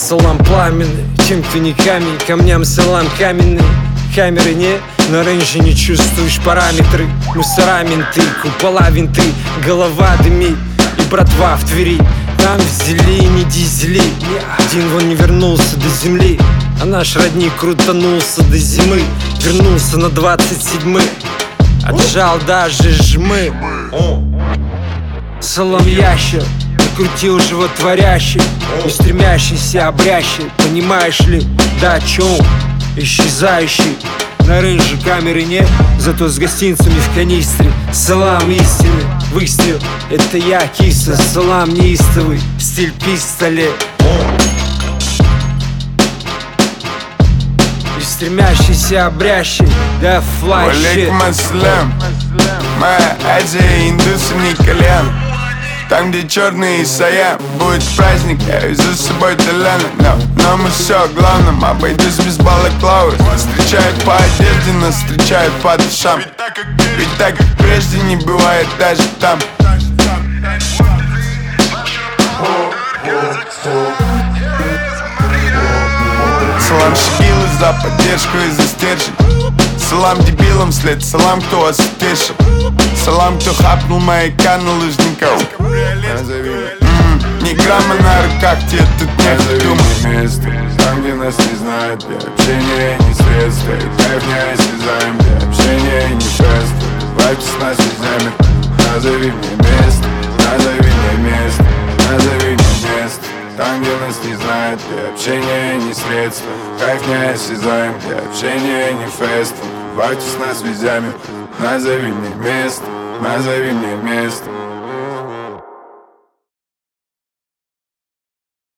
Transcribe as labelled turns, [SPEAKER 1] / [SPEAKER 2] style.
[SPEAKER 1] салам пламенный, чем ты не камень, камням салам каменный. Камеры не, на рейнже не чувствуешь параметры. Мусора менты, купола винты, голова дыми и братва в Твери. Там везели не дизели, один вон не вернулся до земли, а наш родник крутанулся до зимы. Вернулся на 27-й, отжал даже жмы. Салам ящер, накрутил животворящий, не стремящийся обрящий, понимаешь ли, да о чем? Исчезающий. На рейнже камеры нет, зато с гостинцами в канистре. Салам истины, выстрел, это я, киса. Салам неистовый, стиль пистолет. И стремящийся обрящий, да флай щит.
[SPEAKER 2] Алейкум ассалям, моя Азия, индусы не кальян. Там, где черный Исайя, будет праздник, я везу с собой Толяна. Но мы все о главном, обойдусь без балаклавы. Встречают по одежде, нас встречают по душам. Ведь так, как прежде, не бывает даже там. Салам Шигилу за поддержку и за стержень. Салам дебилам вслед, салам, кто вас утешил. Салам, кто хапнул маяка на лыжников. Ни грамма на руках, тебе тут нет думать.
[SPEAKER 3] Место, там, где нас не знают, где общение не средство. И кайф не осязаем, где общение не шест. Вайп с нас везнями. Назови мне место, назови мне место, назови мне место. Там, где нас не знают, где общение не средство. Кайф не осязаем, где общение не фест. Вайп с нас везнями. Назови мне место, назови мне место.